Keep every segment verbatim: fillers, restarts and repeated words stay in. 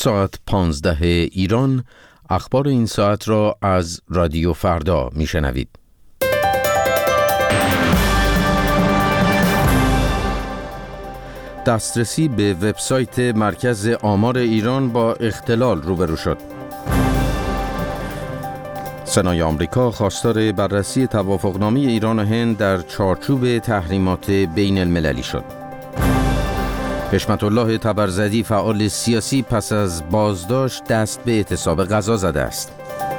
ساعت پانزده ایران. اخبار این ساعت را از رادیو فردا میشنوید. دسترسی به وبسایت مرکز آمار ایران با اختلال روبرو شد. سنای آمریکا خواستار بررسی توافقنامه ایران و هند در چارچوب تحریمات بین المللی شد. حشمت الله طبرزدی فعال سیاسی پس از بازداشت دست به اعتصاب غذا زده است.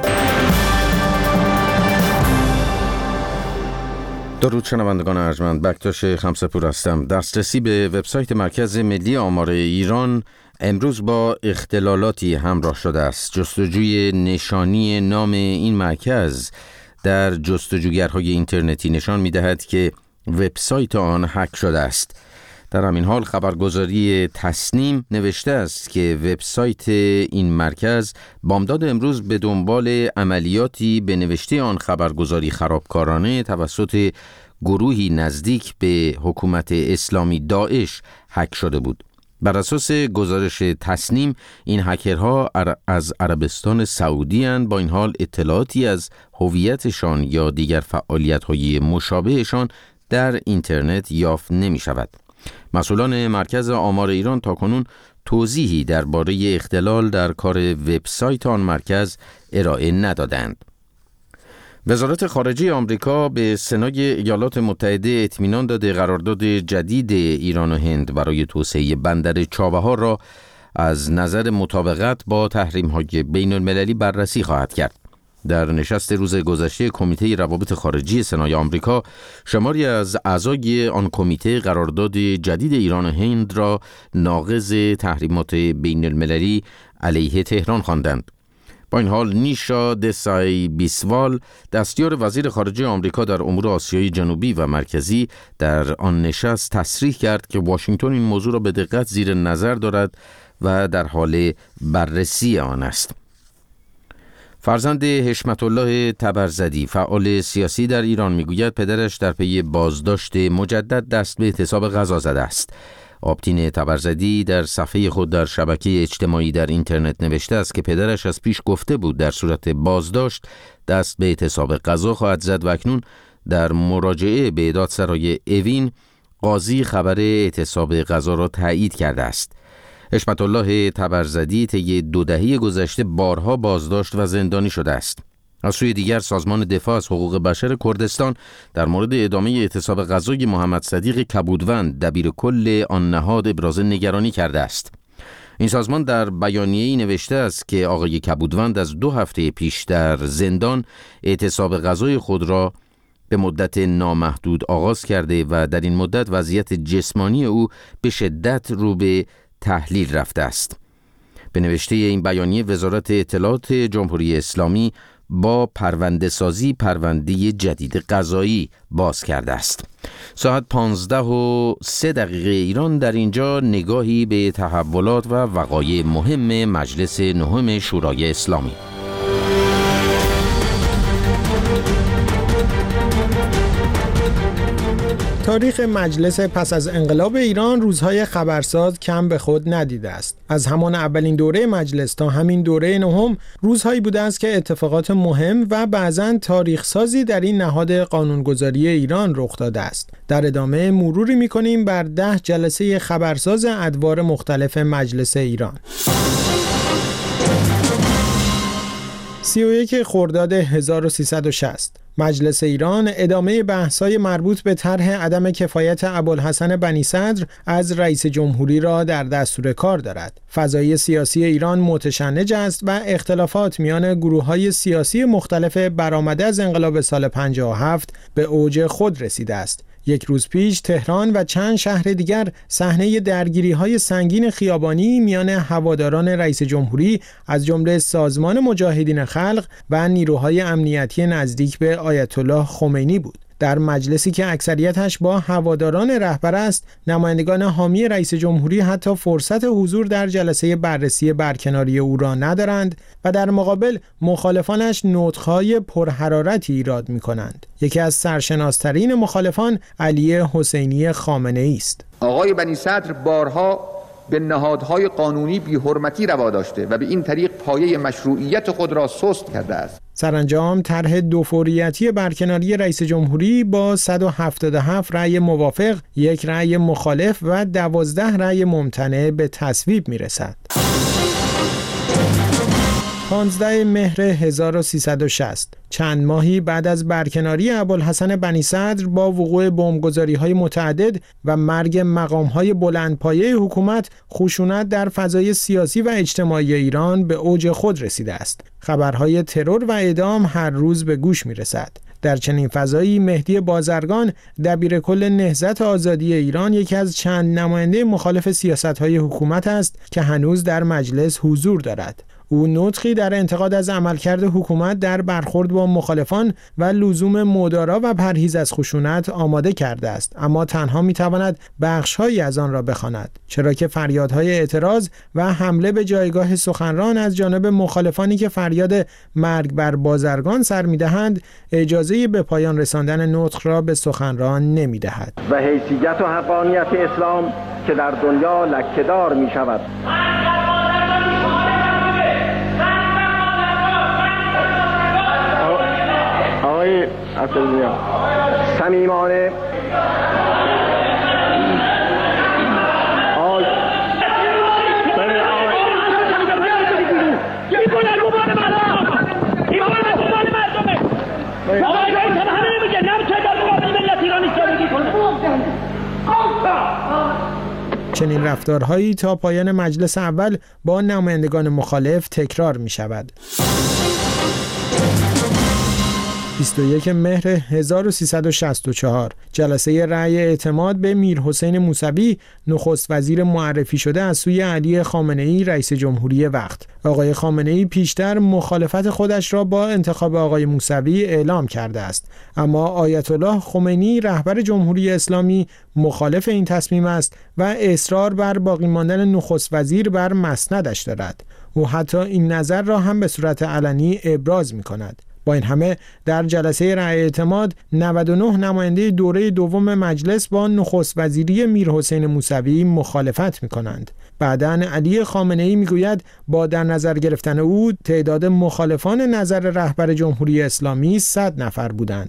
درود شنوندگان ارجمند، بکتاش خمسه‌پور هستم. دسترسی به وبسایت مرکز ملی آمار ایران امروز با اختلالاتی همراه شده است. جستجوی نشانی نام این مرکز در جستجوگرهای اینترنتی نشان می‌دهد که وبسایت آن هک شده است. در همین حال خبرگزاری تصنیم نوشته است که وبسایت این مرکز بامداد امروز به دنبال عملیاتی به نوشته آن خبرگزاری خرابکارانه توسط گروهی نزدیک به حکومت اسلامی داعش هک شده بود. بر اساس گزارش تصنیم این هکرها از عربستان سعودی اند. با این حال اطلاعاتی از هویتشان یا دیگر فعالیت‌های مشابهشان در اینترنت یافت نمی شود. مسئولان مرکز آمار ایران تاکنون توضیحی درباره اختلال در کار وبسایت آن مرکز ارائه ندادند. وزارت خارجه آمریکا به سنای ایالات متحده اطمینان داده قرارداد جدید ایران و هند برای توسعه بندر چابهار را از نظر مطابقت با تحریم‌های بین المللی بررسی خواهد کرد. در نشست روز گذشته کمیته روابط خارجی سنای آمریکا، شماری از اعضای آن کمیته قرارداد جدید ایران و هند را ناقض تحریمات بین المللی علیه تهران خواندند. با این حال نیشا دسای بیسوال، دستیار وزیر خارجه آمریکا در امور آسیای جنوبی و مرکزی، در آن نشست تصریح کرد که واشنگتن این موضوع را به دقت زیر نظر دارد و در حال بررسی آن است. فرزند حشمت الله طبرزدی فعال سیاسی در ایران میگوید پدرش در پی بازداشت مجدد دست به اعتصاب غذا زده است. آبتین طبرزدی در صفحه خود در شبکه اجتماعی در اینترنت نوشته است که پدرش از پیش گفته بود در صورت بازداشت دست به اعتصاب غذا خواهد زد و اکنون در مراجعه به دادسرای اوین قاضی خبر اعتصاب غذا را تایید کرده است. حشمت الله طبرزدی طی دو دهه گذشته بارها بازداشت و زندانی شده است. از سوی دیگر سازمان دفاع از حقوق بشر کردستان در مورد ادامه اعتصاب غذای محمد صدیق کبودوند دبیر کل آن نهاد ابراز نگرانی کرده است. این سازمان در بیانیه‌ای نوشته است که آقای کبودوند از دو هفته پیش در زندان اعتصاب غذای خود را به مدت نامحدود آغاز کرده و در این مدت وضعیت جسمانی او به شدت رو به تحلیل رفته است. به نوشته این بیانیه وزارت اطلاعات جمهوری اسلامی با پرونده سازی پرونده جدید قضایی باز کرده است. ساعت پانزده و سه دقیقه ایران. در اینجا نگاهی به تحولات و وقایع مهم مجلس نهم شورای اسلامی. تاریخ مجلس پس از انقلاب ایران روزهای خبرساز کم به خود ندیده است. از همان اولین دوره مجلس تا همین دوره نهم روزهایی بوده است که اتفاقات مهم و بعضاً تاریخ سازی در این نهاد قانونگذاری ایران رخ داده است. در ادامه مروری می‌کنیم بر ده جلسه خبرساز ادوار مختلف مجلس ایران. سی و یک خرداد هزار و سیصد و شصت مجلس ایران ادامه بحث‌های مربوط به طرح عدم کفایت ابوالحسن بنی صدر از رئیس جمهوری را در دستور کار دارد. فضای سیاسی ایران متشنج است و اختلافات میان گروه‌های سیاسی مختلف برآمده از انقلاب سال پنجاه و هفت به اوج خود رسیده است. یک روز پیش تهران و چند شهر دیگر صحنه درگیری‌های سنگین خیابانی میان هواداران رئیس جمهوری از جمله سازمان مجاهدین خلق و نیروهای امنیتی نزدیک به آیت الله خمینی بود. در مجلسی که اکثریتش با هواداران رهبر است، نمایندگان حامی رئیس جمهوری حتی فرصت حضور در جلسه بررسی برکناری او را ندارند و در مقابل مخالفانش نطق‌های پرحرارتی ایراد می‌کنند. یکی از سرشناس‌ترین مخالفان علی حسینی خامنه‌ای است. آقای بنی صدر بارها به نهادهای قانونی بی‌حرمتی روا داشته و به این طریق پایه مشروعیت خود را سست کرده است. سرانجام طرح دوفوریتی برکناری رئیس جمهوری با صد و هفتاد و هفت رأی موافق، یک رأی مخالف و دوازده رأی ممتنع به تصویب میرسد. پانزده مهر هزار و سیصد و شصت، چند ماهی بعد از برکناری ابوالحسن بنی صدر با وقوع بمبگذاری‌های متعدد و مرگ مقام‌های بلندپایه حکومت، خشونت در فضای سیاسی و اجتماعی ایران به اوج خود رسیده است. خبرهای ترور و اعدام هر روز به گوش می‌رسد. در چنین فضایی مهدی بازرگان، دبیرکل نهضت آزادی ایران، یکی از چند نماینده مخالف سیاست‌های حکومت است که هنوز در مجلس حضور دارد. او نطقی در انتقاد از عملکرد حکومت در برخورد با مخالفان و لزوم مدارا و پرهیز از خشونت آماده کرده است، اما تنها میتواند بخش‌هایی از آن را بخواند، چرا که فریادهای اعتراض و حمله به جایگاه سخنران از جانب مخالفانی که فریاد مرگ بر بازرگان سر میدهند اجازه به پایان رساندن نطق را به سخنران نمیدهد. و حیثیت و حقانیت اسلام که در دنیا لکه‌دار میشود. آقای اسدالله صمیمانه آی چنین رفتارهایی تا پایان مجلس اول با نمایندگان مخالف تکرار می شود. بیست و یک مهر هزار و سیصد و شصت و چهار، جلسه رأی اعتماد به میرحسین موسوی، نخست وزیر معرفی شده از سوی علی خامنه‌ای رئیس جمهوری وقت. آقای خامنه‌ای پیشتر مخالفت خودش را با انتخاب آقای موسوی اعلام کرده است، اما آیت الله خمینی رهبر جمهوری اسلامی مخالف این تصمیم است و اصرار بر باقی ماندن نخست وزیر بر مسندش دارد. او حتی این نظر را هم به صورت علنی ابراز می‌کند. با این همه در جلسه رأی اعتماد نود و نه نماینده دوره دوم مجلس با نخست وزیری میرحسین موسوی مخالفت می‌کنند. بعداً علی خامنه‌ای میگوید با در نظر گرفتن او تعداد مخالفان نظر رهبر جمهوری اسلامی صد نفر بودند.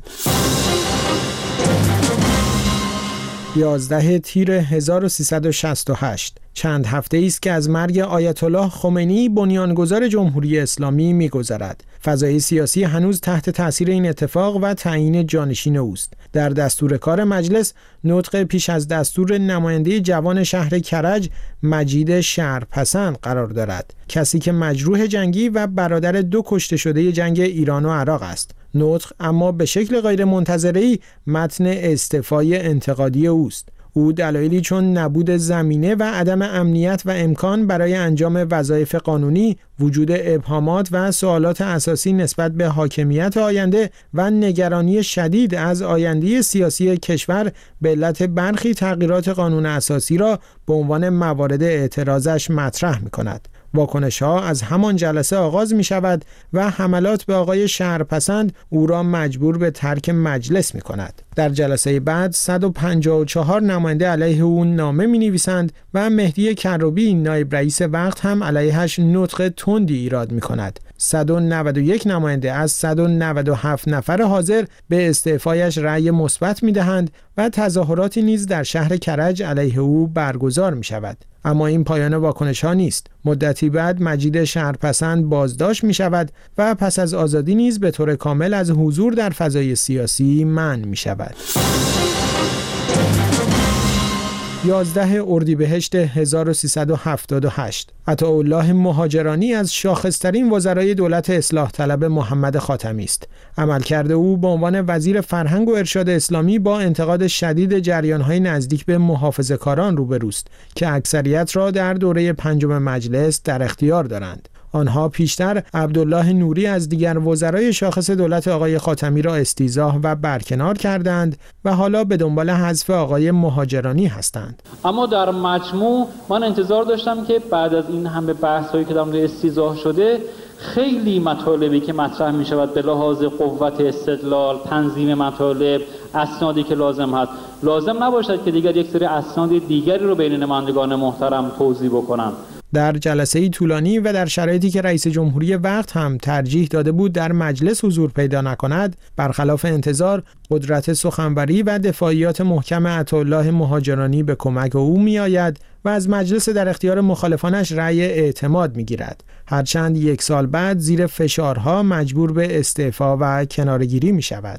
یازده تیر هزار و سیصد و شصت و هشت، چند هفته است که از مرگ آیت الله خمینی بنیانگذار جمهوری اسلامی می‌گذرد. فضای سیاسی هنوز تحت تأثیر این اتفاق و تعیین جانشین اوست. در دستور کار مجلس نطق پیش از دستور نماینده جوان شهر کرج مجید شهرپسند قرار دارد، کسی که مجروح جنگی و برادر دو کشته شده جنگ ایران و عراق است. نطق اما به شکل غیر منتظره‌ای متن استعفای انتقادی اوست. او دلایلی چون نبود زمینه و عدم امنیت و امکان برای انجام وظایف قانونی، وجود ابهامات و سوالات اساسی نسبت به حاکمیت آینده و نگرانی شدید از آینده سیاسی کشور به علت برخی تغییرات قانون اساسی را به عنوان موارد اعتراضش مطرح می‌کند. واکنش‌ها از همان جلسه آغاز می شود و حملات به آقای شهرپسند او را مجبور به ترک مجلس می کند. در جلسه بعد صد و پنجاه و چهار نماینده علیه او نامه می نویسند و مهدی کروبی نایب رئیس وقت هم علیهش نطق تندی ایراد می کند. صد و نود و یک نماینده از صد و نود و هفت نفر حاضر به استعفایش رأی مثبت می دهند و تظاهراتی نیز در شهر کرج علیه او برگزار می شود. اما این پایان واکنش ها نیست. مدتی بعد مجید شهرپسند بازداشت می شود و پس از آزادی نیز به طور کامل از حضور در فضای سیاسی منع می شود. یازده اردیبهشت هزار و سیصد و هفتاد و هشت، عطاالله مهاجرانی از شاخص‌ترین وزرای دولت اصلاح طلب محمد خاتمی است. عملکرد او به عنوان وزیر فرهنگ و ارشاد اسلامی با انتقاد شدید جریان‌های نزدیک به محافظه‌کاران روبروست که اکثریت را در دوره پنجم مجلس در اختیار دارند. آنها پیشتر عبدالله نوری از دیگر وزرای شاخص دولت آقای خاتمی را استیضاح و برکنار کردند و حالا به دنبال حذف آقای مهاجرانی هستند. اما در مجموع من انتظار داشتم که بعد از این همه بحث‌هایی که در مورد استیضاح شده خیلی مطالبی که مطرح می شود به لحاظ قوت استدلال، تنظیم مطالب، اسنادی که لازم هست، لازم نباشد که دیگر یک سری اسناد دیگری رو بین نمایندگان محترم توضیح بکنم. در جلسه طولانی و در شرایطی که رئیس جمهوری وقت هم ترجیح داده بود در مجلس حضور پیدا نکند، برخلاف انتظار قدرت سخنوری و دفاعیات محکم عطاالله مهاجرانی به کمک او می آید و از مجلس در اختیار مخالفانش رأی اعتماد می گیرد. هرچند یک سال بعد زیر فشارها مجبور به استعفا و کناره‌گیری می شود.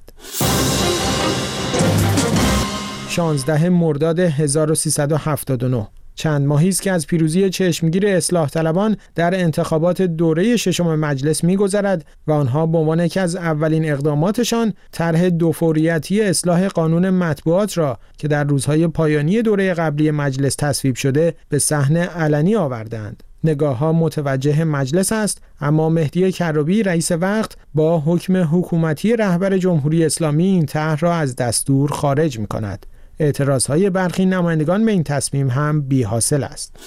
شانزدهم مرداد هزار و سیصد و هفتاد و نه چند ماهی است که از پیروزی چشمگیر اصلاح طلبان در انتخابات دوره ششم مجلس می‌گذرد و آنها به عنوان یکی از اولین اقداماتشان طرح دوفوریتی اصلاح قانون مطبوعات را که در روزهای پایانی دوره قبلی مجلس تصویب شده به صحن علنی آوردند. نگاه‌ها متوجه مجلس است، اما مهدی کروبی رئیس وقت با حکم حکومتی رهبر جمهوری اسلامی این طرح را از دستور خارج می‌کند. اعتراضهای برخی نمایندگان به این تصمیم هم بی حاصل است.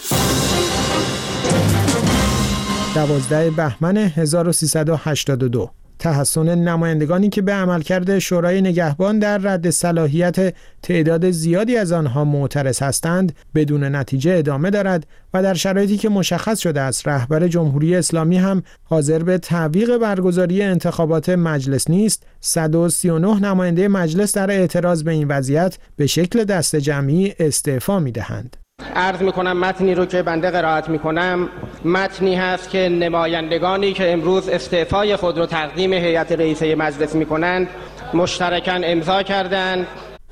دوازدهم بهمن هزار و سیصد و هشتاد و دو تحسن نمایندگانی که به عملکرد شورای نگهبان در رد صلاحیت تعداد زیادی از آنها معترض هستند بدون نتیجه ادامه دارد و در شرایطی که مشخص شده است رهبر جمهوری اسلامی هم حاضر به تعویق برگزاری انتخابات مجلس نیست، صد و سی و نه نماینده مجلس در اعتراض به این وضعیت به شکل دست جمعی استعفا می‌دهند. عرض میکنم متنی رو که بنده قرائت میکنم متنی هست که نمایندگانی که امروز استعفای خود رو تقدیم هیئت رئیسه مجلس میکنند مشترکاً امضا کردند.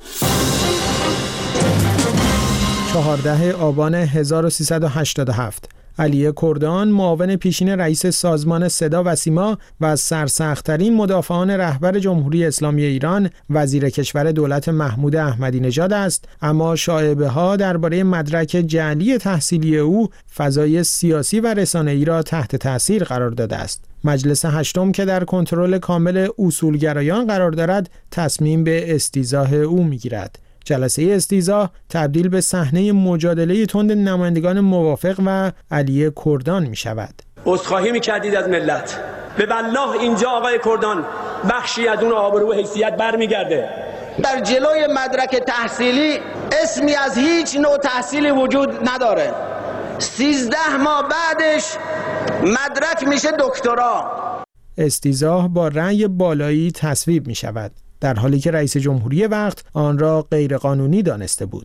چهاردهم آبان هزار و سیصد و هشتاد و هفت علی کردان معاون پیشین رئیس سازمان صدا و سیما و از سرسخت‌ترین مدافعان رهبر جمهوری اسلامی ایران وزیر کشور دولت محمود احمدی نژاد است، اما شایعه‌ها درباره مدرک جعلی تحصیلی او فضای سیاسی و رسانه‌ای را تحت تأثیر قرار داده است. مجلس هشتم که در کنترل کامل اصولگرایان قرار دارد تصمیم به استیضاح او می‌گیرد. جلسه استیضاح تبدیل به صحنه مجادله تند نمایندگان موافق و علی کردان می شود. عذرخواهی می کردید از ملت. به والله اینجا آقای کردان بخشی از اون آبرو و حیثیت برمیگرده. در جلوی مدرک تحصیلی اسمی از هیچ نوع تحصیلی وجود نداره. سیزده ماه بعدش مدرک میشه دکترا. استیضاح با رأی بالایی تصویب می شود، در حالی که رئیس جمهوری وقت آن را غیرقانونی دانسته بود.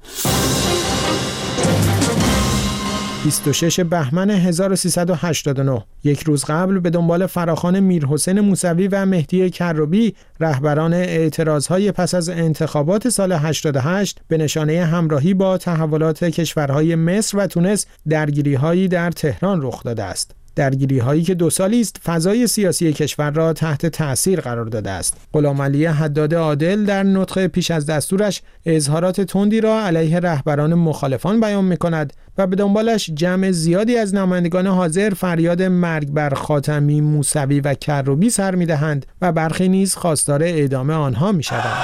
بیست و ششم بهمن هزار و سیصد و هشتاد و نه یک روز قبل به دنبال فراخوان میرحسین موسوی و مهدی کروبی رهبران اعتراضهای پس از انتخابات سال هشتاد و هشت به نشانه همراهی با تحولات کشورهای مصر و تونس درگیری‌هایی در تهران رخ داده است. درگیری هایی که دو سالی است فضای سیاسی کشور را تحت تأثیر قرار داده است. غلامعلی حداد عادل در نطق پیش از دستورش اظهارات تندی را علیه رهبران مخالفان بیان می‌کند و به دنبالش جمع زیادی از نمایندگان حاضر فریاد مرگ بر خاتمی، موسوی و کروبی سر می‌دهند و برخی نیز خواستار اعدام آنها می‌شوند.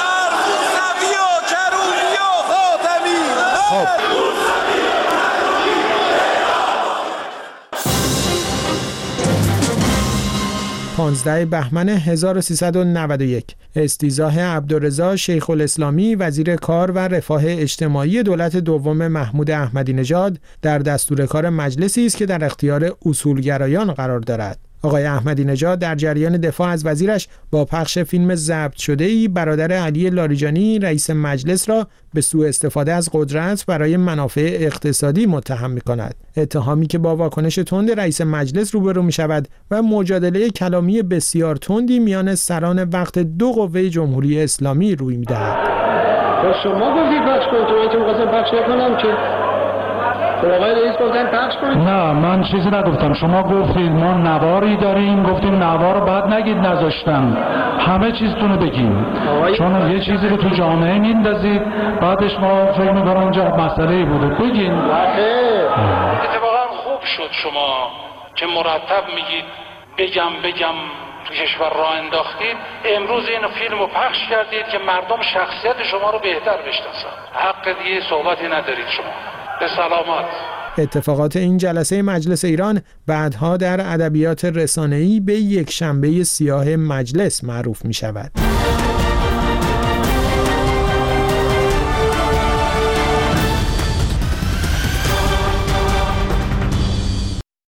پانزدهم بهمن هزار و سیصد و نود و یک استیضاح عبدالرضا شیخ الاسلامی وزیر کار و رفاه اجتماعی دولت دوم محمود احمدی نژاد در دستور کار مجلسی است که در اختیار اصولگرایان قرار دارد. آقای احمدی نژاد در جریان دفاع از وزیرش با پخش فیلم ضبط شده‌ای برادر علی لاریجانی رئیس مجلس را به سوء استفاده از قدرت برای منافع اقتصادی متهم می‌کند. اتهامی که با واکنش تند رئیس مجلس روبرو می‌شود و مجادله کلامی بسیار تندی میان سران وقت دو قوه جمهوری اسلامی روی می‌دهد. شما گفتید پخش کنید، تو اینکه می‌خواستم پخش کنم که آقای رئیس گفتن پخش کنید. نه من چیزی نگفتم، شما گفتید ما نواری داریم، گفتیم نوار بعد نگید نذاشتم، همه چیزتون رو بگیم چون یه چیزی رو تو جامعه میندازید بعدش ما فکر می‌کنم اونجا مسئله‌ای بوده بگین. اتفاقا خوب شد شما که مرتب میگید بگم بگم تو کشور راه انداختید، امروز این فیلم رو پخش کردید که مردم شخصیت شما رو بهتر بشناسن. حق دیگه صحبتی ندارید شما. به سلامت. اتفاقات این جلسه مجلس ایران بعدها در ادبیات رسانه‌ای به یک شنبه سیاه مجلس معروف می شود.